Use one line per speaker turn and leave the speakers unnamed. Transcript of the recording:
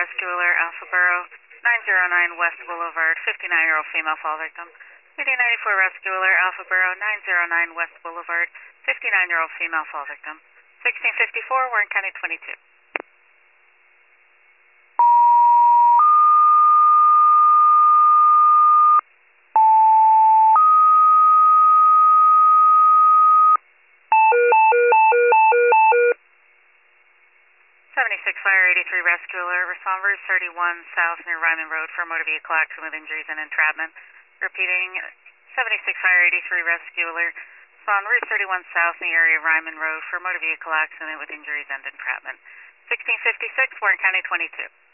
Rescuer Alpha Borough, 909 West Boulevard, 59-year-old female fall victim. PD 94 Rescuer Alpha Borough, 909 West Boulevard, 59-year-old female fall victim. 1654, Warren County 22. 76 Fire 83 Rescuer, respond Route 31 South near Ryman Road for a motor vehicle accident with injuries and entrapment. Repeating, 76 Fire 83 Rescuer, respond Route 31 South in the area of Ryman Road for a motor vehicle accident with injuries and entrapment. 1656, Warren County 22.